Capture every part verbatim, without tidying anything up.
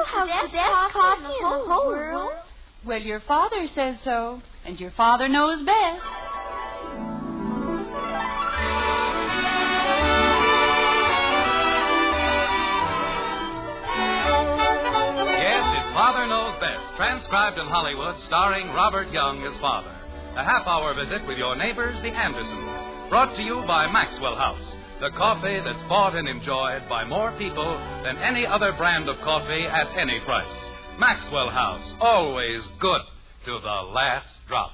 have the best coffee in the whole world? Well, your father says so, and your father knows best. Father Knows Best, transcribed in Hollywood, starring Robert Young as father. A half-hour visit with your neighbors, the Andersons. Brought to you by Maxwell House, the coffee that's bought and enjoyed by more people than any other brand of coffee at any price. Maxwell House, always good to the last drop.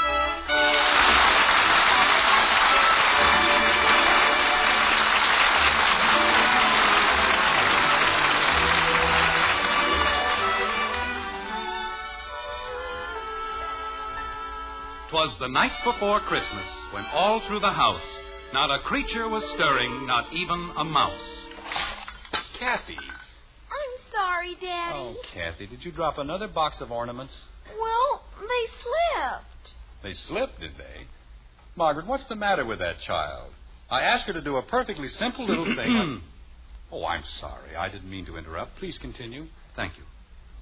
Twas the night before Christmas, when all through the house not a creature was stirring, not even a mouse. Kathy. I'm sorry, Daddy. Oh, Kathy, did you drop another box of ornaments? Well, they slipped. They slipped, did they? Margaret, what's the matter with that child? I asked her to do a perfectly simple little thing. Oh, I'm sorry. I didn't mean to interrupt. Please continue. Thank you.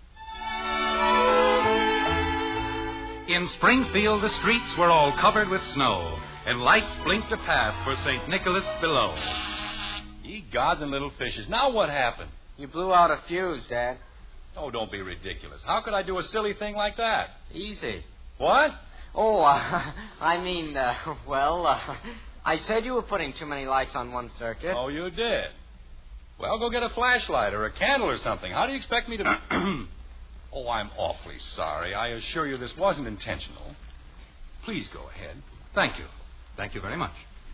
In Springfield, the streets were all covered with snow, and lights blinked a path for Saint Nicholas below. Ye gods and little fishes. Now what happened? You blew out a fuse, Dad. Oh, don't be ridiculous. How could I do a silly thing like that? Easy. What? Oh, uh, I mean, uh, well, uh, I said you were putting too many lights on one circuit. Oh, you did? Well, go get a flashlight or a candle or something. How do you expect me to... Oh, I'm awfully sorry. I assure you this wasn't intentional. Please go ahead. Thank you. Thank you very much.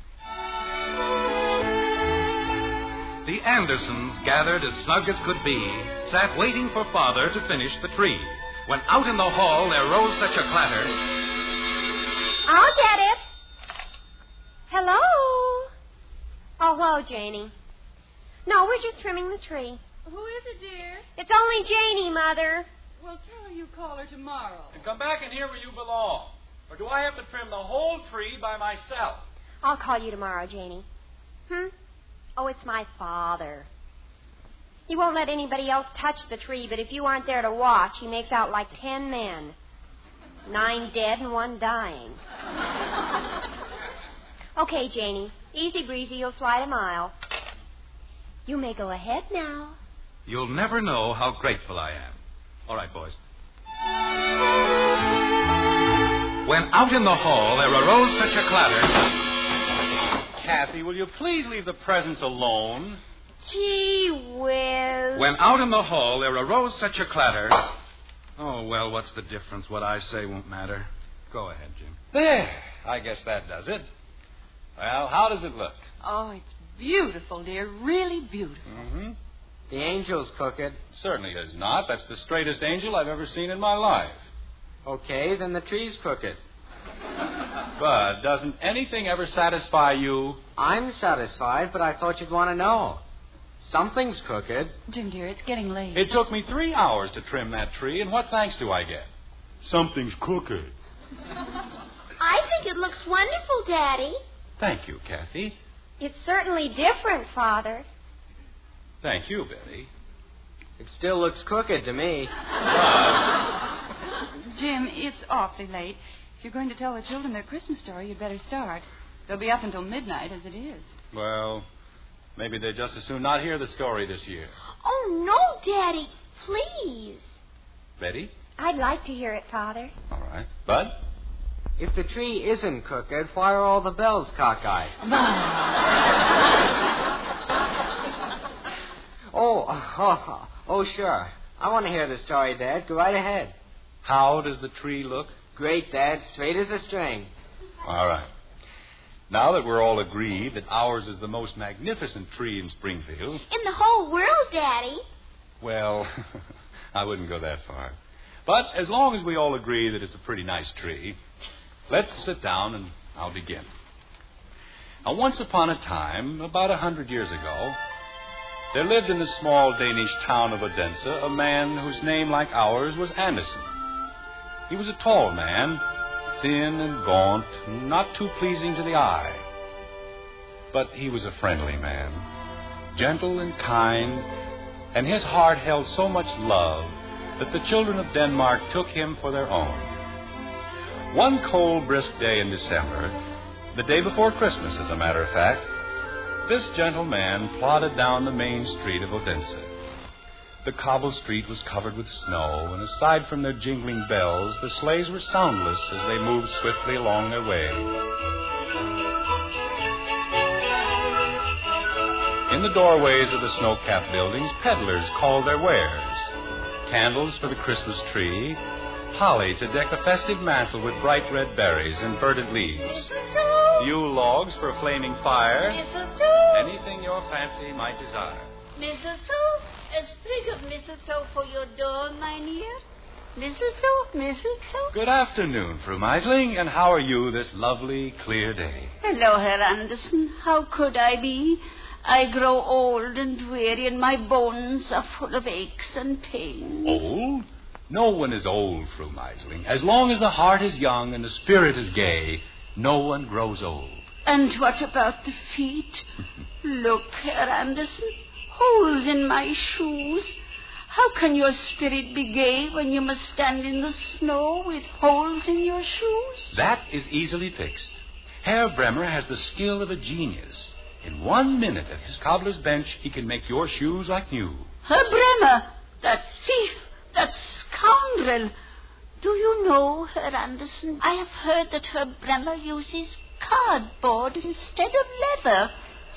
The Andersons, gathered as snug as could be, sat waiting for Father to finish the tree. When out in the hall there rose such a clatter... I'll get it. Hello? Oh, hello, Janie. No, we're just trimming the tree. Who is it, dear? It's only Janie, Mother. Well, tell her you call her tomorrow. And come back in here where you belong. Or do I have to trim the whole tree by myself? I'll call you tomorrow, Janie. Hmm? Oh, it's my father. He won't let anybody else touch the tree, but if you aren't there to watch, he makes out like ten men. Nine dead and one dying. Okay, Janie. Easy breezy, you'll slide a mile. You may go ahead now. You'll never know how grateful I am. All right, boys. When out in the hall there arose such a clatter... Kathy, will you please leave the presents alone? Gee whiz. When out in the hall there arose such a clatter... Oh, well, what's the difference? What I say won't matter. Go ahead, Jim. There. I guess that does it. Well, how does it look? Oh, it's beautiful, dear. Really beautiful. Mm-hmm. The angel's crooked. Certainly is not. That's the straightest angel I've ever seen in my life. Okay, then the tree's crooked. But doesn't anything ever satisfy you? I'm satisfied, but I thought you'd want to know. Something's crooked. Jim, dear, it's getting late. It took me three hours to trim that tree, and what thanks do I get? Something's crooked. I think it looks wonderful, Daddy. Thank you, Kathy. It's certainly different, Father. Thank you, Betty. It still looks crooked to me. Jim, it's awfully late. If you're going to tell the children their Christmas story, you'd better start. They'll be up until midnight as it is. Well, maybe they'd just as soon not hear the story this year. Oh, no, Daddy. Please. Betty? I'd like to hear it, Father. All right. Bud? If the tree isn't crooked, why are all the bells cockeyed? oh, oh, oh, sure. I want to hear the story, Dad. Go right ahead. How does the tree look? Great, Dad. Straight as a string. All right. Now that we're all agreed that ours is the most magnificent tree in Springfield... In the whole world, Daddy. Well, I wouldn't go that far. But as long as we all agree that it's a pretty nice tree, let's sit down and I'll begin. Now, once upon a time, about a hundred years ago, there lived in the small Danish town of Odense a man whose name, like ours, was Anderson. He was a tall man, thin and gaunt, and not too pleasing to the eye. But he was a friendly man, gentle and kind, and his heart held so much love that the children of Denmark took him for their own. One cold, brisk day in December, the day before Christmas, as a matter of fact, this gentle man plodded down the main street of Odense. The cobbled street was covered with snow, and aside from their jingling bells, the sleighs were soundless as they moved swiftly along their way. In the doorways of the snow-capped buildings, peddlers called their wares. Candles for the Christmas tree, holly to deck the festive mantle with bright red berries and verdant leaves, Yule logs for a flaming fire, anything your fancy might desire. Mistletoe, a sprig of mistletoe for your door, mynheer. Mistletoe, mistletoe. Good afternoon, Fru Meisling, and how are you this lovely, clear day? Hello, Herr Anderson. How could I be? I grow old and weary, and my bones are full of aches and pains. Old? No one is old, Fru Meisling. As long as the heart is young and the spirit is gay, no one grows old. And what about the feet? Look, Herr Anderson, holes in my shoes. How can your spirit be gay when you must stand in the snow with holes in your shoes? That is easily fixed. Herr Bremer has the skill of a genius. In one minute at his cobbler's bench, he can make your shoes like new. Herr Bremer, that thief, that scoundrel. Do you know, Herr Anderson, I have heard that Herr Bremer uses cardboard instead of leather.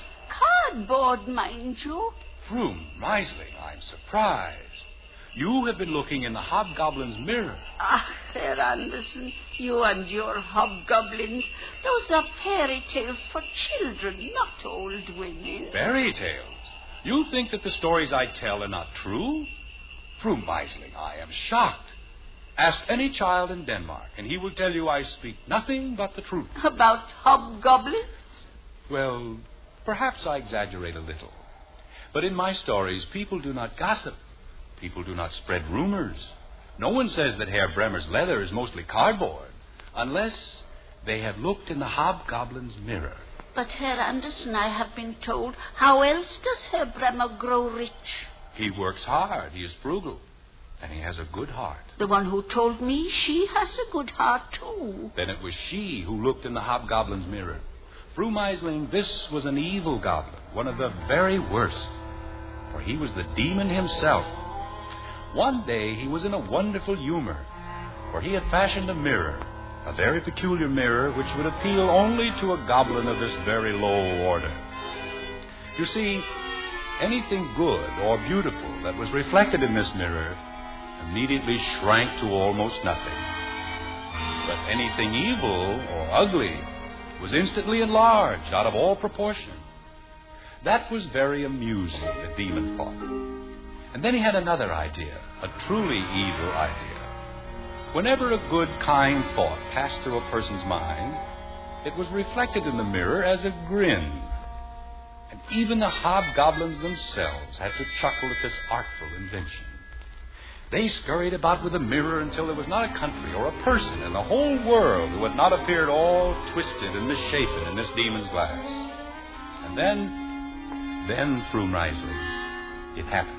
Cardboard, mind you. Fru Meisling, I'm surprised. You have been looking in the hobgoblin's mirror. Ah, Herr Anderson, you and your hobgoblins. Those are fairy tales for children, not old women. Fairy tales? You think that the stories I tell are not true? Fru Meisling, I am shocked. Ask any child in Denmark, and he will tell you I speak nothing but the truth. About hobgoblins? Well, perhaps I exaggerate a little. But in my stories, people do not gossip. People do not spread rumors. No one says that Herr Bremer's leather is mostly cardboard, unless they have looked in the hobgoblin's mirror. But, Herr Anderson, I have been told, how else does Herr Bremer grow rich? He works hard. He is frugal. And he has a good heart. The one who told me she has a good heart, too. Then it was she who looked in the hobgoblin's mirror. Fru Meisling, this was an evil goblin, one of the very worst. For he was the demon himself. One day he was in a wonderful humor, for he had fashioned a mirror, a very peculiar mirror which would appeal only to a goblin of this very low order. You see, anything good or beautiful that was reflected in this mirror immediately shrank to almost nothing. But anything evil or ugly was instantly enlarged out of all proportion. That was very amusing, the demon thought. And then he had another idea, a truly evil idea. Whenever a good, kind thought passed through a person's mind, it was reflected in the mirror as a grin. And even the hobgoblins themselves had to chuckle at this artful invention. They scurried about with a mirror until there was not a country or a person in the whole world who had not appeared all twisted and misshapen in this demon's glass. And then, then, Fru Meisling, it happened.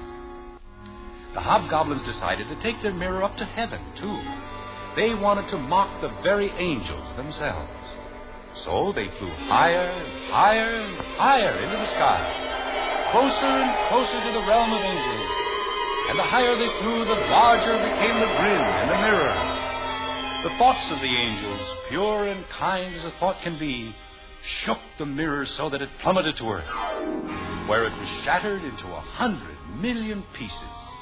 The hobgoblins decided to take their mirror up to heaven, too. They wanted to mock the very angels themselves. So they flew higher and higher and higher into the sky, closer and closer to the realm of angels. And the higher they flew, the larger became the grin in the mirror. The thoughts of the angels, pure and kind as a thought can be, shook the mirror so that it plummeted to earth, where it was shattered into a hundred million pieces.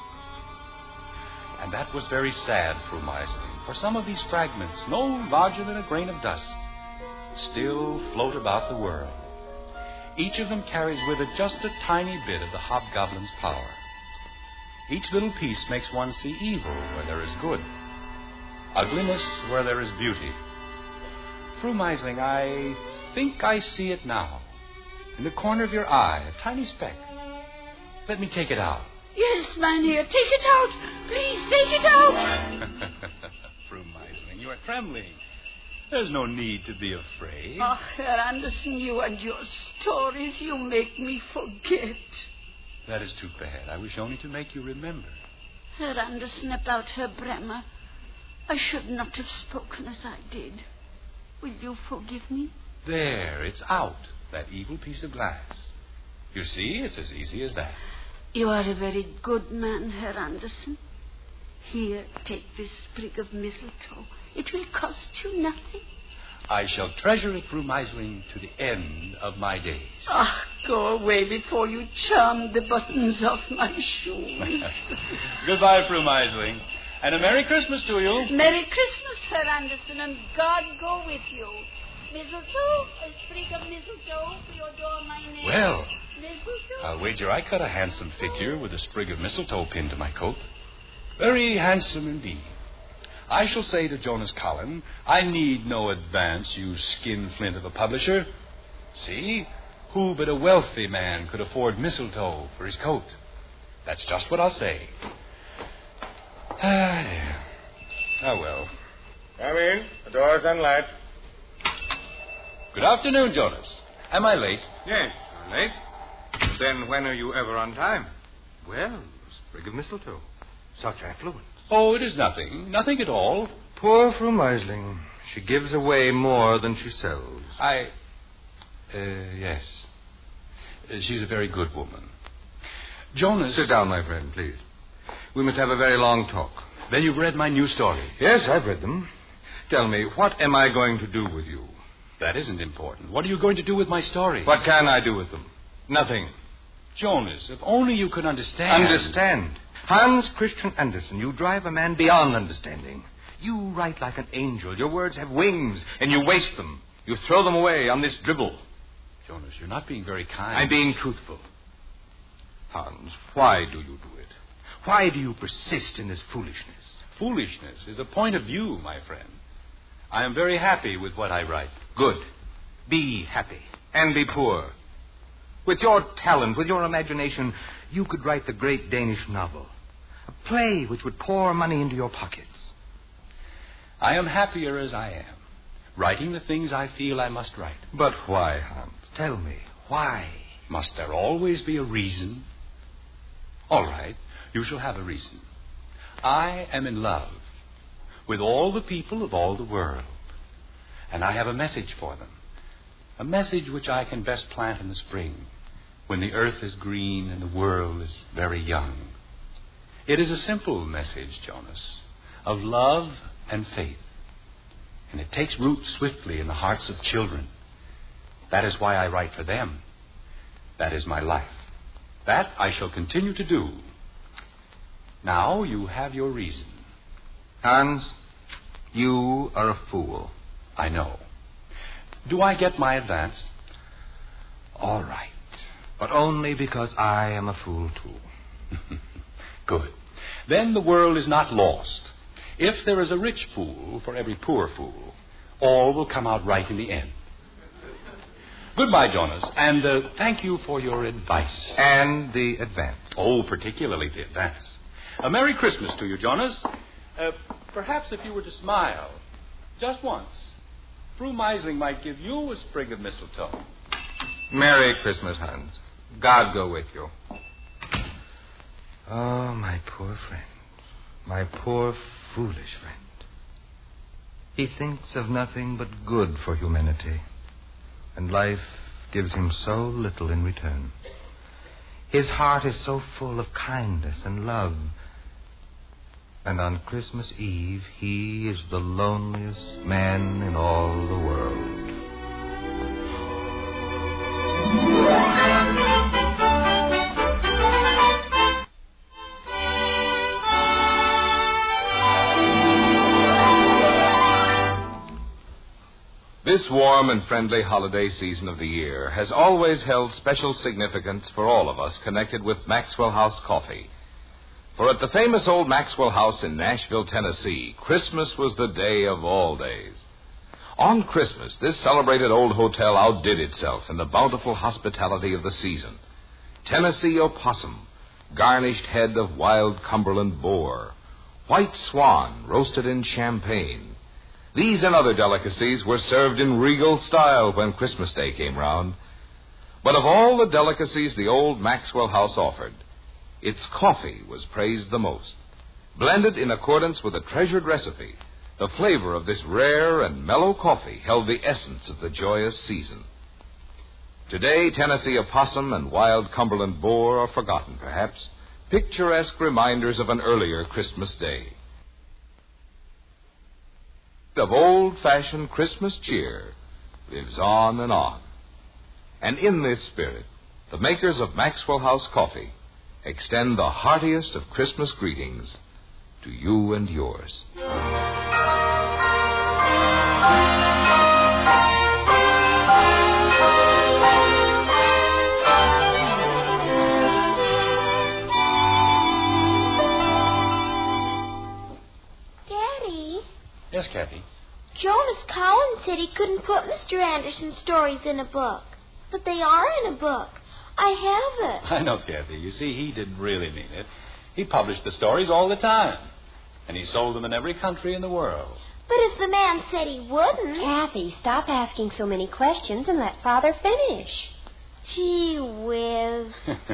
And that was very sad, Fru Meisling, for some of these fragments, no larger than a grain of dust, still float about the world. Each of them carries with it just a tiny bit of the hobgoblin's power. Each little piece makes one see evil where there is good, ugliness where there is beauty. Fru Meisling, I think I see it now. In the corner of your eye, a tiny speck. Let me take it out. Yes, mynheer, take it out. Please, take it out. Fru Meisling, you are trembling. There's no need to be afraid. Oh, Herr Anderson, you and your stories, you make me forget. That is too bad. I wish only to make you remember. Herr Anderson, about Herr Bremer, I should not have spoken as I did. Will you forgive me? There, it's out, that evil piece of glass. You see, it's as easy as that. You are a very good man, Herr Anderson. Here, take this sprig of mistletoe. It will cost you nothing. I shall treasure it, Fru Meisling, to the end of my days. Ah, go away before you charm the buttons off my shoes. Goodbye, Fru Meisling. And a Merry Christmas to you. Merry Christmas, Herr Anderson, and God go with you. Mistletoe, a sprig of mistletoe for your door, my name. Well, mistletoe. I'll wager I cut a handsome figure with a sprig of mistletoe pinned to my coat. Very handsome indeed. I shall say to Jonas Collin, I need no advance, you skinflint of a publisher. See, who but a wealthy man could afford mistletoe for his coat? That's just what I'll say. Ah, yeah. Oh, well. Come in. The door's unlatched. Good afternoon, Jonas. Am I late? Yes, you're late. But then when are you ever on time? Well, a sprig of mistletoe. Such affluence. Oh, it is nothing. Nothing at all. Poor Fru Meisling. She gives away more than she sells. I... Uh, yes. Uh, she's a very good woman. Jonas... Sit down, my friend, please. We must have a very long talk. Then you've read my new stories. Yes, I've read them. Tell me, what am I going to do with you? That isn't important. What are you going to do with my stories? What can I do with them? Nothing. Jonas, if only you could understand... Understand? Hans Christian Andersen, you drive a man beyond understanding. You write like an angel. Your words have wings, and you waste them. You throw them away on this dribble. Jonas, you're not being very kind. I'm being truthful. Hans, why do you do it? Why do you persist in this foolishness? Foolishness is a point of view, my friend. I am very happy with what I write. Good. Be happy. And be poor. With your talent, with your imagination, you could write the great Danish novel. A play which would pour money into your pockets. I am happier as I am, writing the things I feel I must write. But why, Hans? Tell me, why? Must there always be a reason? All right, you shall have a reason. I am in love with all the people of all the world, and I have a message for them. A message which I can best plant in the spring, when the earth is green and the world is very young. It is a simple message, Jonas, of love and faith. And it takes root swiftly in the hearts of children. That is why I write for them. That is my life. That I shall continue to do. Now you have your reason. Hans, you are a fool. I know. Do I get my advance? All right. But only because I am a fool, too. Good. Then the world is not lost. If there is a rich fool for every poor fool, all will come out right in the end. Goodbye, Jonas, and uh, thank you for your advice. And the advance. Oh, particularly the advance. A Merry Christmas to you, Jonas. Uh, perhaps if you were to smile, just once, Fru Meisling might give you a sprig of mistletoe. Merry Christmas, Hans. God go with you. Oh, my poor friend. My poor, foolish friend. He thinks of nothing but good for humanity, and life gives him so little in return. His heart is so full of kindness and love, and on Christmas Eve he is the loneliest man in all the world. This warm and friendly holiday season of the year has always held special significance for all of us connected with Maxwell House Coffee. For at the famous old Maxwell House in Nashville, Tennessee, Christmas was the day of all days. On Christmas, this celebrated old hotel outdid itself in the bountiful hospitality of the season. Tennessee opossum, garnished head of wild Cumberland boar, white swan roasted in champagne. These and other delicacies were served in regal style when Christmas Day came round. But of all the delicacies the old Maxwell House offered, its coffee was praised the most. Blended in accordance with a treasured recipe, the flavor of this rare and mellow coffee held the essence of the joyous season. Today, Tennessee opossum and wild Cumberland boar are forgotten, perhaps, picturesque reminders of an earlier Christmas day. Of old-fashioned Christmas cheer lives on and on. And in this spirit, the makers of Maxwell House Coffee extend the heartiest of Christmas greetings to you and yours. Daddy? Yes, Kathy? Jonas Collins said he couldn't put Mister Anderson's stories in a book. But they are in a book. I have it. I know, Kathy. You see, he didn't really mean it. He published the stories all the time. And he sold them in every country in the world. But if the man said he wouldn't... Kathy, stop asking so many questions and let Father finish. Gee whiz.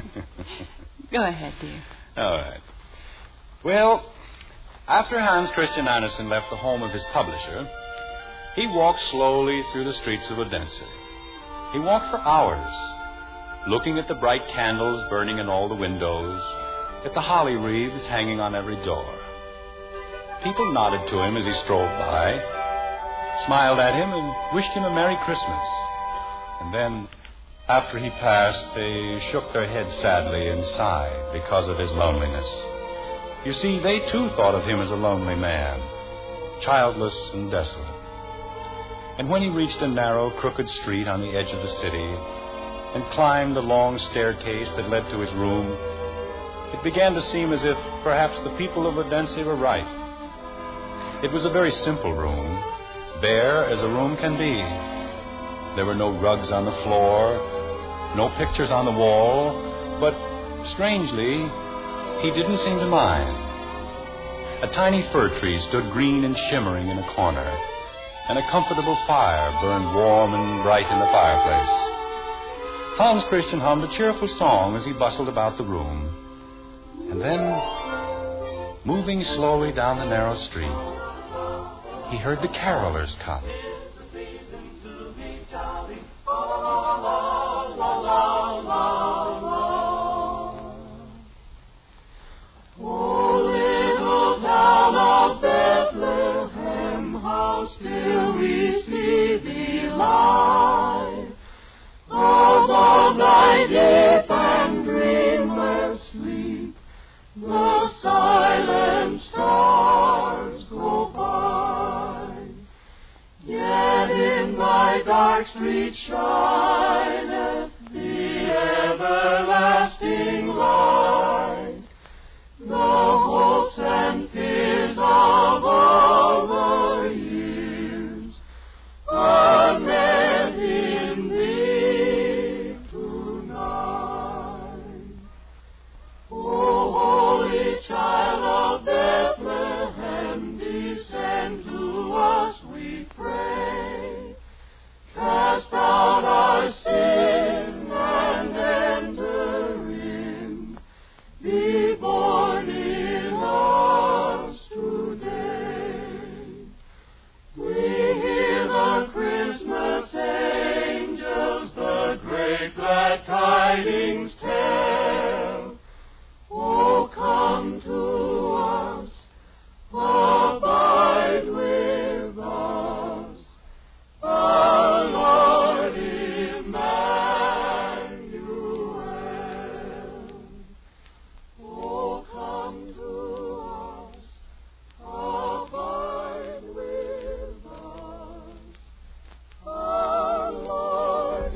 Go ahead, dear. All right. Well, after Hans Christian Andersen left the home of his publisher, he walked slowly through the streets of Odense. He walked for hours, looking at the bright candles burning in all the windows, at the holly wreaths hanging on every door. People nodded to him as he strolled by, smiled at him, and wished him a Merry Christmas. And then, after he passed, they shook their heads sadly and sighed because of his loneliness. You see, they too thought of him as a lonely man, childless and desolate. And when he reached a narrow, crooked street on the edge of the city and climbed the long staircase that led to his room, it began to seem as if perhaps the people of Odense were right. It was a very simple room, bare as a room can be. There were no rugs on the floor, no pictures on the wall, but strangely, he didn't seem to mind. A tiny fir tree stood green and shimmering in a corner, and a comfortable fire burned warm and bright in the fireplace. Hans Christian hummed a cheerful song as he bustled about the room. And then, moving slowly down the narrow street, he heard the carolers come. Oh, little town of Bethlehem, how still we see thee lie. Though the night deep and dreamless sleep, the silent stars go by. Yet in thy dark street shineth the everlasting light. The hopes and fears of all the years are met in thee tonight. O holy child of Bethlehem, descend to us, we pray. Cast out our sin and enter in. Be born in us today. We hear the Christmas angels the great glad tidings tell. Oh, come to us, abide with us, our Lord Emmanuel. Oh, come to us, abide with us, our Lord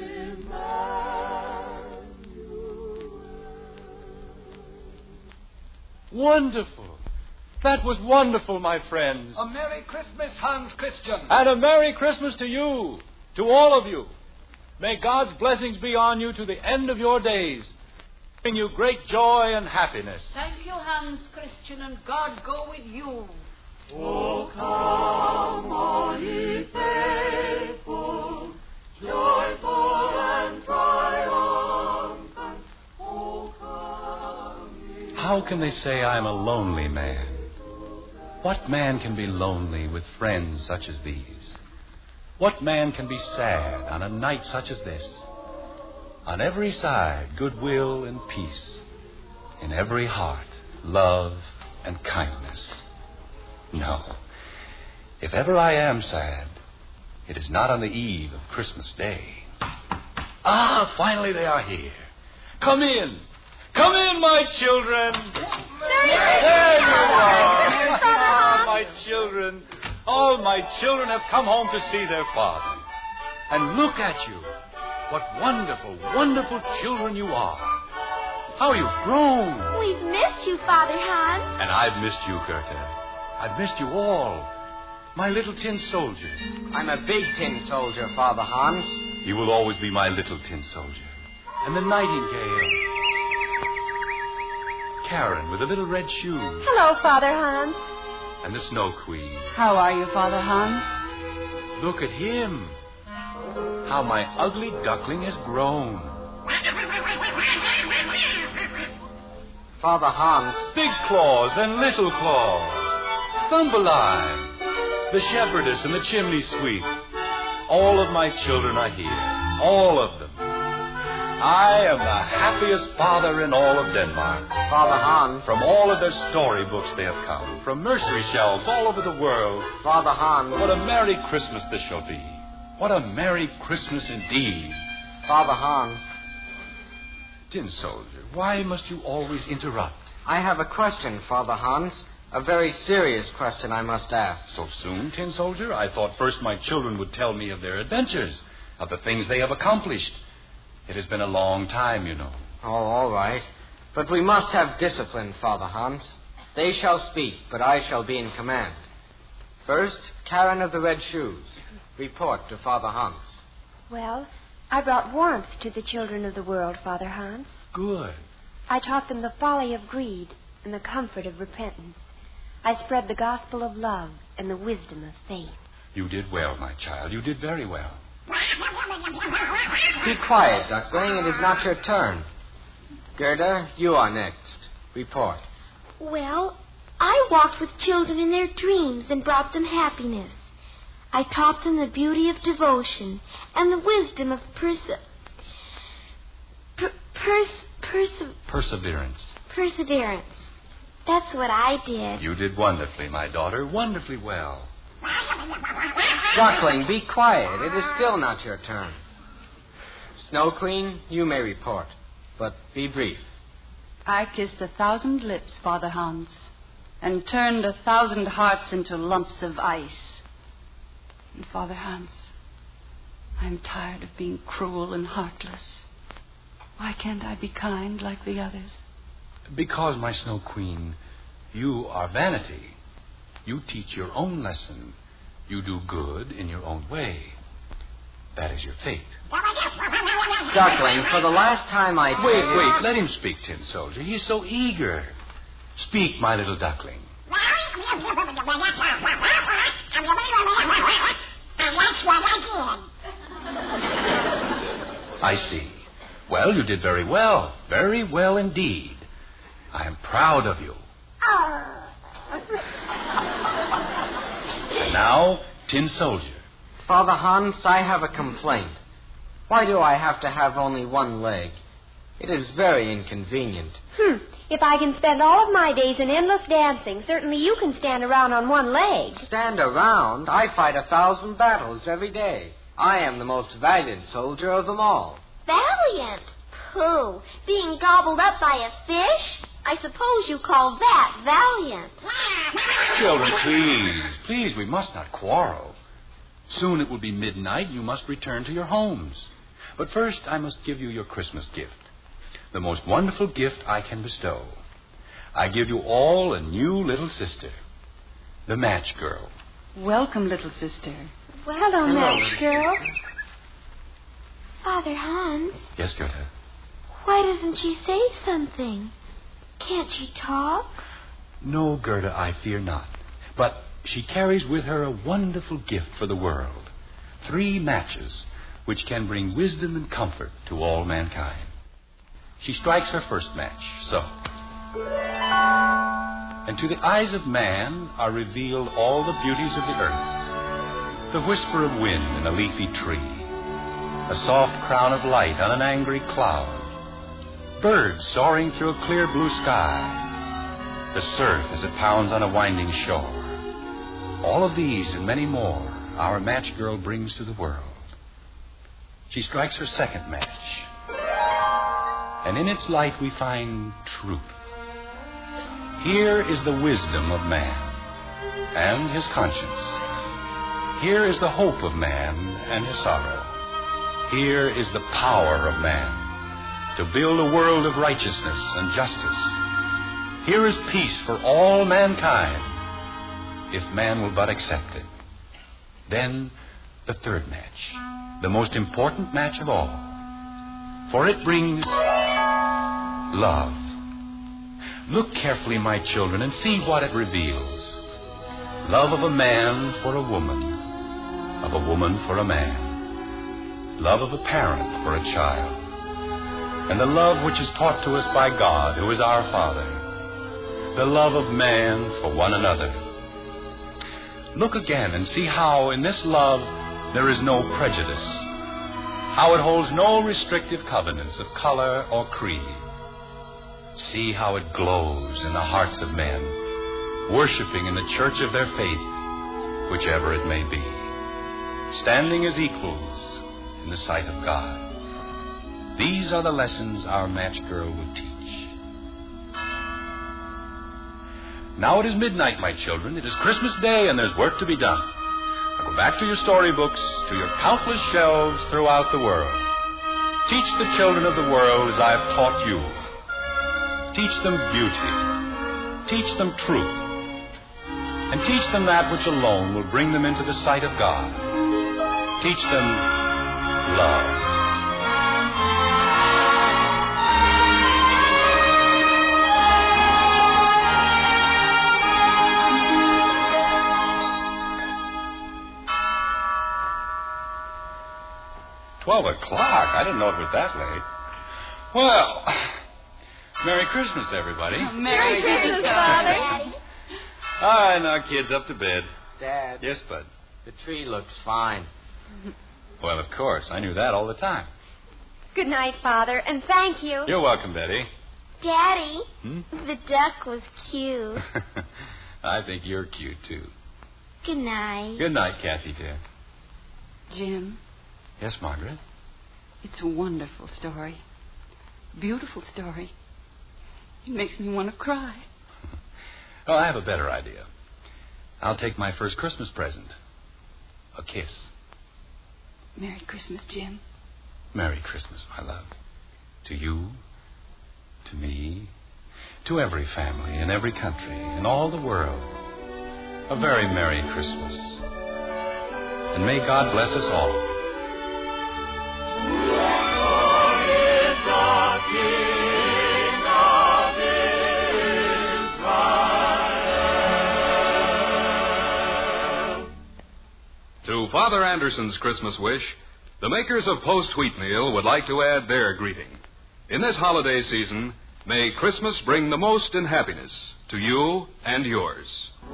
Emmanuel. Wonderful. That was wonderful, my friends. A Merry Christmas, Hans Christian. And a Merry Christmas to you, to all of you. May God's blessings be on you to the end of your days, bring you great joy and happiness. Thank you, Hans Christian, and God go with you. Oh, come, all ye faithful, joyful and triumphant. how can they say I'm a lonely man? What man can be lonely with friends such as these? What man can be sad on a night such as this? On every side, goodwill and peace. In every heart, love and kindness. No. If ever I am sad, it is not on the eve of Christmas Day. Ah, finally they are here. Come in. Come in, my children. There you are. Ah, my children. All my children have come home to see their father. And look at you. What wonderful, wonderful children you are. How you've grown. We've missed you, Father Hans. And I've missed you, Goethe. I've missed you all. My little tin soldier. I'm a big tin soldier, Father Hans. You will always be my little tin soldier. And the nightingale. Karen with the little red shoes. Hello, Father Hans. And the Snow Queen. How are you, Father Hans? Look at him. How my ugly duckling has grown. Father Hans. Big claws and little claws. Thumbelina. The shepherdess and the chimney sweep. All of my children are here. All of them. I am the happiest father in all of Denmark. Father Hans. From all of their storybooks they have come. From nursery shelves all over the world. Father Hans. What a Merry Christmas this shall be. What a Merry Christmas indeed. Father Hans. Tin soldier, why must you always interrupt? I have a question, Father Hans. A very serious question I must ask. So soon, Tin soldier? I thought first my children would tell me of their adventures, of the things they have accomplished. It has been a long time, you know. Oh, all right. But we must have discipline, Father Hans. They shall speak, but I shall be in command. First, Karen of the Red Shoes. Report to Father Hans. Well, I brought warmth to the children of the world, Father Hans. Good. I taught them the folly of greed and the comfort of repentance. I spread the gospel of love and the wisdom of faith. You did well, my child. You did very well. Be quiet, Duckling. It is not your turn. Gerda, you are next. Report. Well, I walked with children in their dreams and brought them happiness. I taught them the beauty of devotion and the wisdom of perse... Per, pers, perse, Perseverance. perseverance. That's what I did. You did wonderfully, my daughter. Wonderfully well. Duckling, be quiet. It is still not your turn. Snow Queen, you may report, but be brief. I kissed a thousand lips, Father Hans, and turned a thousand hearts into lumps of ice. And Father Hans, I'm tired of being cruel and heartless. Why can't I be kind like the others? Because, my Snow Queen, you are vanity. You teach your own lesson. You do good in your own way. That is your fate. Duckling, for the last time I tell Wait, you... wait. Let him speak, Tin Soldier. He is so eager. Speak, my little duckling. I see. Well, you did very well. Very well indeed. I am proud of you. And now, Tin Soldier. Father Hans, I have a complaint. Why do I have to have only one leg? It is very inconvenient. Hmm. If I can spend all of my days in endless dancing, certainly you can stand around on one leg. Stand around? I fight a thousand battles every day. I am the most valiant soldier of them all. Valiant? Pooh. Being gobbled up by a fish? I suppose you call that valiant. Children, please, please, we must not quarrel. Soon it will be midnight. You must return to your homes. But first, I must give you your Christmas gift. The most wonderful gift I can bestow. I give you all a new little sister. The Match Girl. Welcome, little sister. Well, hello, Match Girl. Father Hans. Yes, Goethe? Why doesn't she say something? Can't she talk? No, Gerda, I fear not. But she carries with her a wonderful gift for the world. Three matches, which can bring wisdom and comfort to all mankind. She strikes her first match, so. And to the eyes of man are revealed all the beauties of the earth. The whisper of wind in a leafy tree, a soft crown of light on an angry cloud, birds soaring through a clear blue sky, the surf as it pounds on a winding shore. All of these and many more our match girl brings to the world. She strikes her second match, and in its light we find truth. Here is the wisdom of man and his conscience. Here is the hope of man and his sorrow. Here is the power of man to build a world of righteousness and justice. Here is peace for all mankind, if man will but accept it. Then the third match, the most important match of all, for it brings love. Look carefully, my children, and see what it reveals. Love of a man for a woman, of a woman for a man, love of a parent for a child, and the love which is taught to us by God, who is our Father, the love of man for one another. Look again and see how in this love there is no prejudice, how it holds no restrictive covenants of color or creed. See how it glows in the hearts of men, worshiping in the church of their faith, whichever it may be, standing as equals in the sight of God. These are the lessons our match girl would teach. Now it is midnight, my children. It is Christmas Day, and there's work to be done. Now go back to your storybooks, to your countless shelves throughout the world. Teach the children of the world as I have taught you. Teach them beauty. Teach them truth. And teach them that which alone will bring them into the sight of God. Teach them love. Twelve o'clock? I didn't know it was that late. Well, Merry Christmas, everybody. Merry, Merry Christmas, Father. All right, now, kids, up to bed. Dad. Yes, Bud. The tree looks fine. Well, of course. I knew that all the time. Good night, Father, and thank you. You're welcome, Betty. Daddy, Hmm? the duck was cute. I think you're cute, too. Good night. Good night, Kathy, dear. Jim, Yes, Margaret? it's a wonderful story. Beautiful story. It makes me want to cry. Well, I have a better idea. I'll take my first Christmas present. A kiss. Merry Christmas, Jim. Merry Christmas, my love. To you, to me, to every family in every country, in all the world. A very Merry Christmas. And may God bless us all. To Father Anderson's Christmas wish, the makers of Post Wheatmeal would like to add their greeting. In this holiday season, may Christmas bring the most in happiness to you and yours.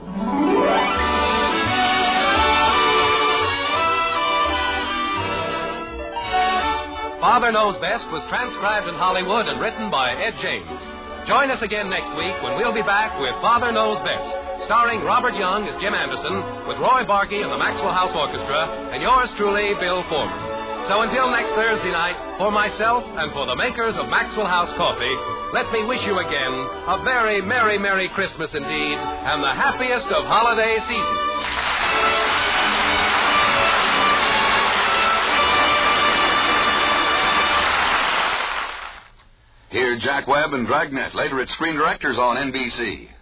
Father Knows Best was transcribed in Hollywood and written by Ed James. Join us again next week when we'll be back with Father Knows Best, starring Robert Young as Jim Anderson, with Roy Barkey and the Maxwell House Orchestra, and yours truly, Bill Foreman. So until next Thursday night, for myself and for the makers of Maxwell House Coffee, let me wish you again a very Merry, Merry Christmas indeed, and the happiest of holiday seasons. Hear Jack Webb and Dragnet later at Screen Directors on N B C.